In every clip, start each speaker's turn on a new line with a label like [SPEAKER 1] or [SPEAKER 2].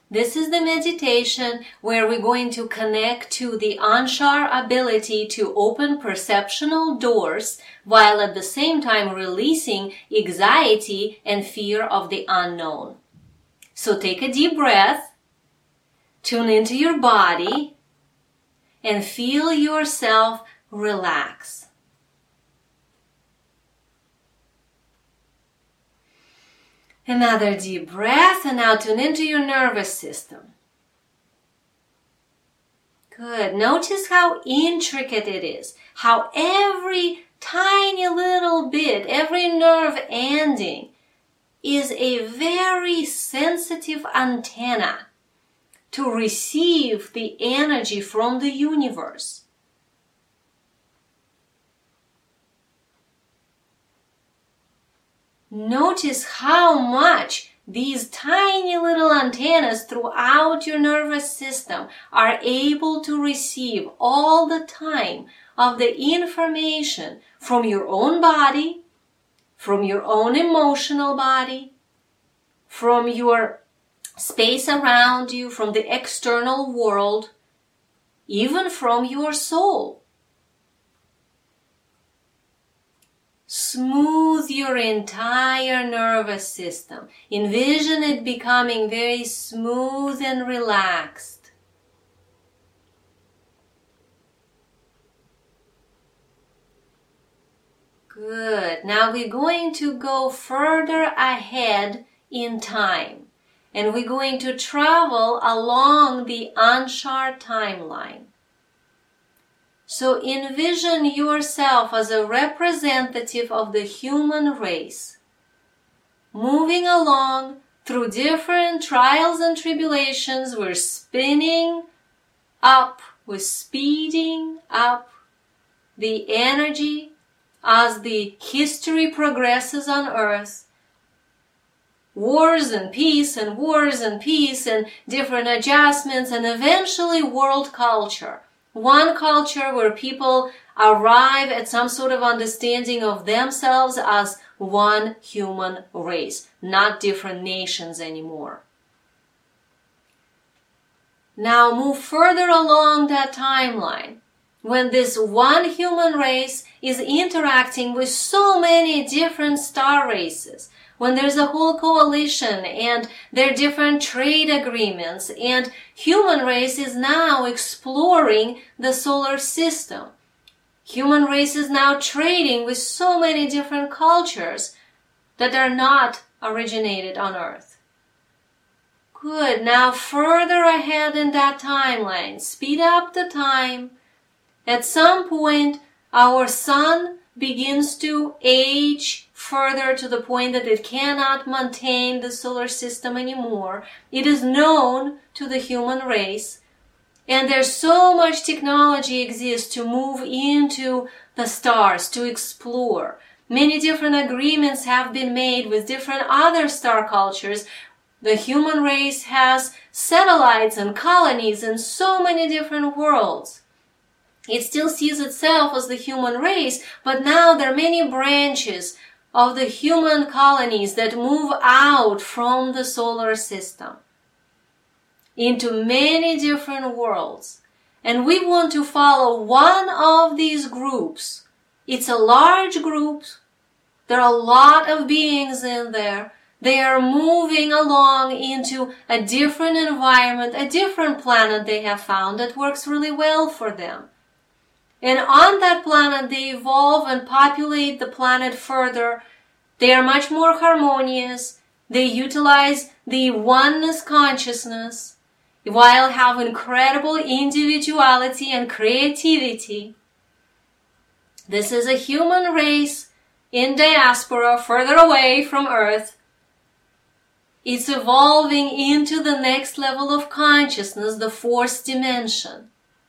[SPEAKER 1] This is the meditation where we're going to connect to the Anshar ability to open perceptual doors while at the same time releasing anxiety and fear of the unknown. So take a deep breath, tune into your body, and feel yourself relax. Another deep breath, and now tune into your nervous system. Good. Notice how intricate it is, how every tiny little bit, every nerve ending is a very sensitive antenna to receive the energy from the universe. Notice how much these tiny little antennas throughout your nervous system are able to receive all the time of the information from your own body, from your own emotional body, from your space around you, from the external world, even from your soul. Smooth your entire nervous system. Envision it becoming very smooth and relaxed. Good. Now we're going to go further ahead in time. And we're going to travel along the Anshar timeline. So envision yourself as a representative of the human race, moving along through different trials and tribulations. We're spinning up, we're speeding up the energy as the history progresses on Earth. Wars and peace and wars and peace and different adjustments, and eventually world culture. One culture where people arrive at some sort of understanding of themselves as one human race, not different nations anymore. Now move further along that timeline, when this one human race is interacting with so many different star races, when there's a whole coalition and there are different trade agreements, and human race is now exploring the solar system. Human race is now trading with so many different cultures that are not originated on Earth. Good. Now further ahead in that timeline, speed up the time. At some point, our sun begins to age further to the point that it cannot maintain the solar system anymore. It is known to the human race, and there's so much technology exists to move into the stars, to explore. Many different agreements have been made with different other star cultures. The human race has satellites and colonies in so many different worlds. It still sees itself as the human race, but now there are many branches of the human colonies that move out from the solar system into many different worlds. And we want to follow one of these groups. It's a large group. There are a lot of beings in there. They are moving along into a different environment, a different planet they have found that works really well for them. And on that planet, they evolve and populate the planet further. They are much more harmonious. They utilize the oneness consciousness while have incredible individuality and creativity. This is a human race in diaspora further away from Earth. It's evolving into the next level of consciousness, the fourth dimension.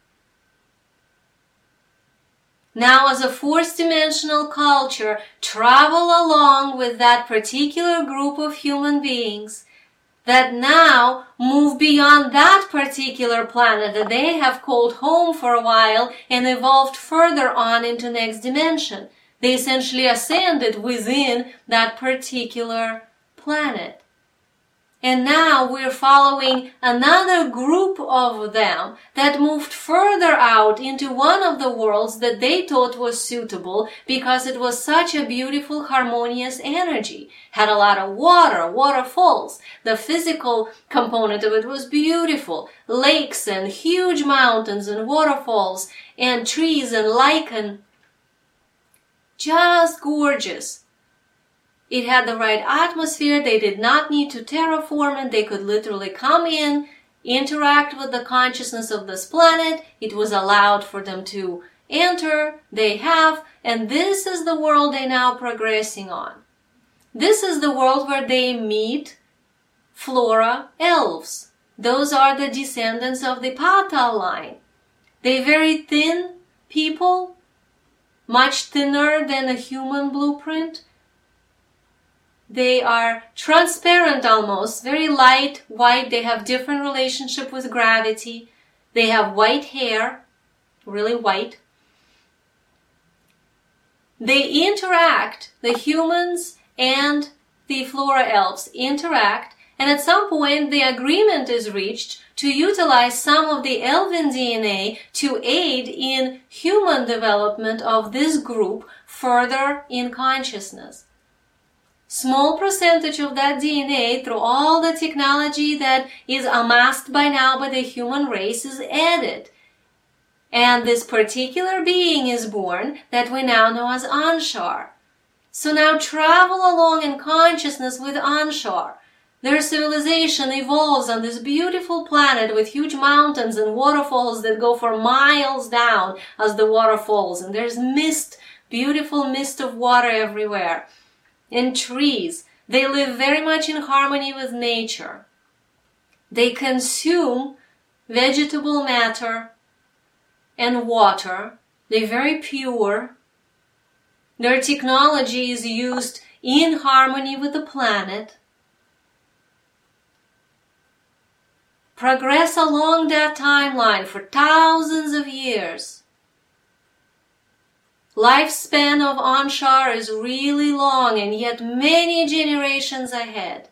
[SPEAKER 1] Now, as a fourth-dimensional culture, travel along with that particular group of human beings that now move beyond that particular planet that they have called home for a while and evolved further on into next dimension. They essentially ascended within that particular planet. And now we're following another group of them that moved further out into one of the worlds that they thought was suitable because it was such a beautiful, harmonious energy. Had a lot of water, waterfalls. The physical component of it was beautiful. Lakes and huge mountains and waterfalls and trees and lichen. Just gorgeous. It had the right atmosphere. They did not need to terraform it. They could literally come in, interact with the consciousness of this planet. It was allowed for them to enter. They have. And this is the world they're now progressing on. This is the world where they meet Flora elves. Those are the descendants of the Patal line. They're very thin people, much thinner than a human blueprint. They are transparent almost, very light, white. They have different relationship with gravity. They have white hair, really white. They interact, the humans and the Flora elves interact, and at some point the agreement is reached to utilize some of the elven DNA to aid in human development of this group further in consciousness. Small percentage of that DNA, through all the technology that is amassed by now by the human race, is added. And this particular being is born that we now know as Anshar. So now travel along in consciousness with Anshar. Their civilization evolves on this beautiful planet with huge mountains and waterfalls that go for miles down as the water falls. And there's mist, beautiful mist of water everywhere. And trees. They live very much in harmony with nature. They consume vegetable matter and water. They're very pure. Their technology is used in harmony with the planet. Progress along that timeline for thousands of years. Lifespan of Anshar is really long and yet many generations ahead.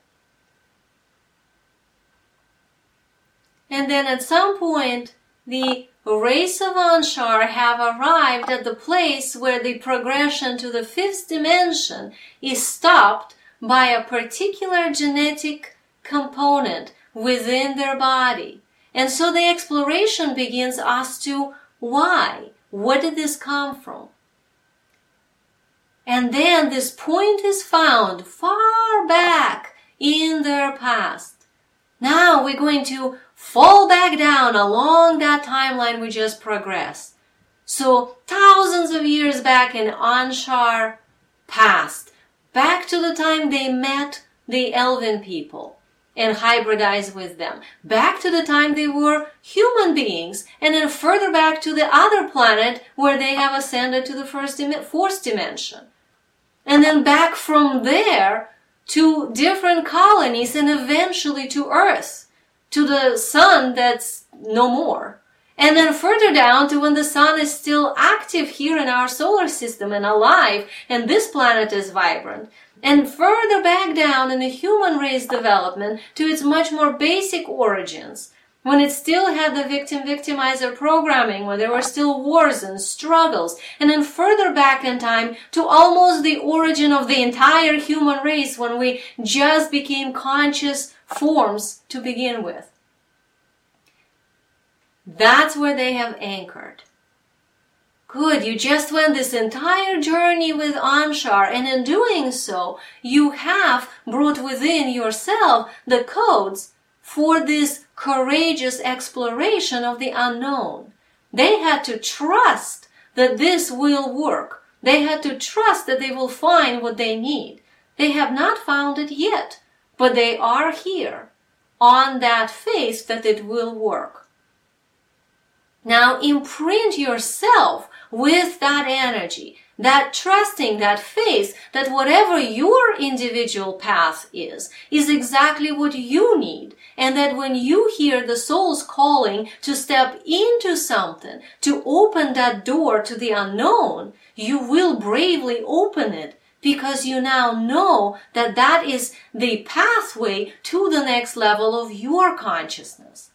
[SPEAKER 1] And then at some point, the race of Anshar have arrived at the place where the progression to the fifth dimension is stopped by a particular genetic component within their body. And so the exploration begins as to why? Where did this come from? And then this point is found far back in their past. Now we're going to fall back down along that timeline we just progressed. So thousands of years back in Anshar past, back to the time they met the elven people and hybridized with them, back to the time they were human beings, and then further back to the other planet where they have ascended to the fourth dimension. And then back from there to different colonies and eventually to Earth, to the sun that's no more. And then further down to when the sun is still active here in our solar system and alive, and this planet is vibrant. And further back down in the human race development to its much more basic origins, when it still had the victim-victimizer programming, when there were still wars and struggles, and then further back in time to almost the origin of the entire human race when we just became conscious forms to begin with. That's where they have anchored. Good, you just went this entire journey with Anshar, and in doing so, you have brought within yourself the codes for this courageous exploration of the unknown. They had to trust that this will work. They had to trust that they will find what they need. They have not found it yet, but they are here on that faith that it will work. Now imprint yourself with that energy, that trusting, that faith that whatever your individual path is exactly what you need. And that when you hear the soul's calling to step into something, to open that door to the unknown, you will bravely open it because you now know that that is the pathway to the next level of your consciousness.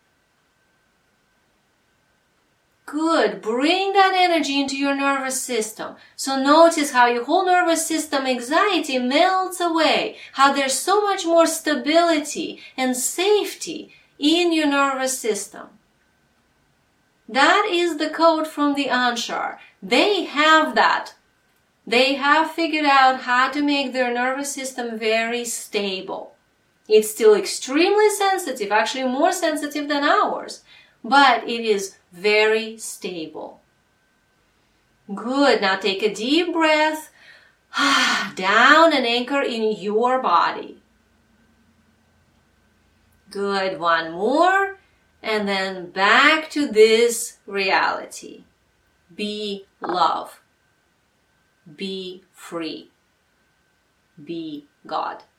[SPEAKER 1] Good. Bring that energy into your nervous system. So notice how your whole nervous system anxiety melts away, how there's so much more stability and safety in your nervous system. That is the code from the Anshar. They have that. They have figured out how to make their nervous system very stable. It's still extremely sensitive, actually more sensitive than ours, but it is very stable. Good. Now take a deep breath down and anchor in your body. Good. One more. And then back to this reality. Be love. Be free. Be God.